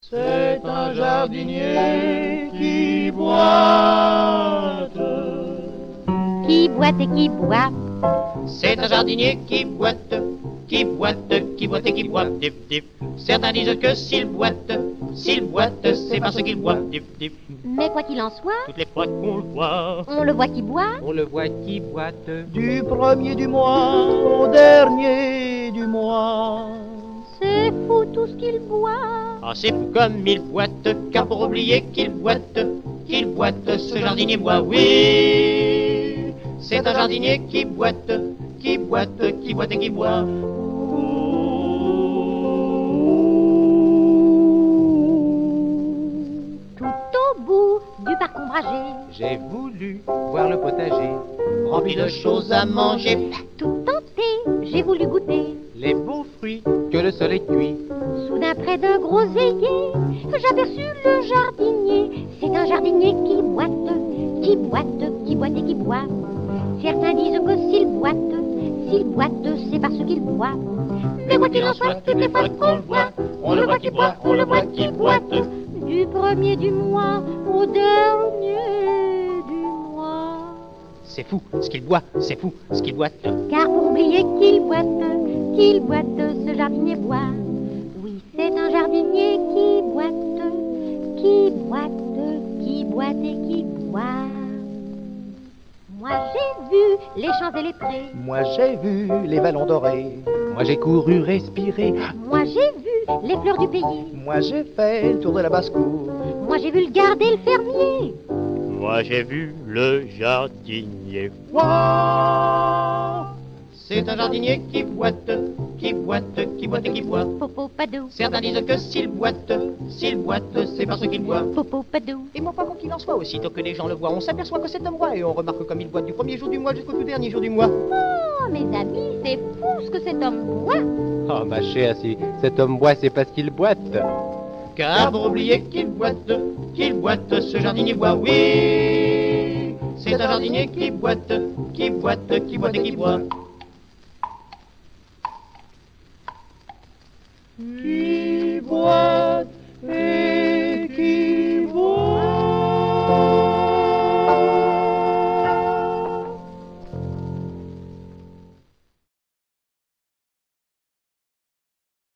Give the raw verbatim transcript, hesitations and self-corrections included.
C'est un jardinier qui boite. Qui boite et qui boit. C'est un jardinier qui boite, qui boite, qui boite et qui boit, dip, dip. Certains disent que s'il boite, s'il boite, c'est parce qu'il boit, dip, dip. Mais quoi qu'il en soit, Toutes les fois qu'on le voit, on le voit qui boit. On le voit qui boite. Du premier du mois au dernier du mois. C'est fou tout ce qu'il boit. ah c'est fou comme il boite, car pour oublier qu'il boite, qu'il boite, ce jardinier boit, oui. C'est un jardinier qui boite, qui boite, qui boite et qui boit. Tout au bout du parc ombragé, J'ai voulu voir le potager, Rempli de choses à manger, tout tenté, j'ai voulu goûter. les beaux fruits que le soleil cuit. Soudain près d'un groseillier, j'aperçus le jardinier. C'est un jardinier qui boite, qui boite, qui boite et qui boit. Certains disent que s'il boite, s'il boite, c'est parce qu'il boit. Mais quoi qu'il en soit, toutes les fois qu'on le voit, on le voit qui boit, on le voit qui boite. Du premier du mois au dernier du mois. c'est fou ce qu'il boit, c'est fou ce qu'il boite. Car pour oublier qu'il boite, qu'il boite, ce jardinier boit. Oui, c'est un jardinier qui boite, qui boite, qui boite et qui boit. Moi j'ai vu les champs et les prés. Moi j'ai vu les vallons dorés. Moi j'ai couru respirer, Moi j'ai vu les fleurs du pays. Moi j'ai fait le tour de la basse-cour. Moi j'ai vu le garde et le fermier. Moi j'ai vu le jardinier. Ouah, C'est un jardinier qui boite, qui boite, qui boite et qui boit. Popo padou, Certains disent que s'il boite, s'il boite, c'est parce qu'il boit. popo padou. Et moi, quoi qu'il en soit, aussitôt que les gens le voient, on s'aperçoit que c'est un boit et on remarque comme il boite du premier jour du mois jusqu'au tout dernier jour du mois. Oh mes amis, c'est fou ce que cet homme boit. oh ma chère, si cet homme boit, c'est parce qu'il boite. Car pour oublier qu'il boite, qu'il boite, ce jardinier boit, oui. C'est un jardinier qui boite, qui boite, qui boite et qui boit. qui boite et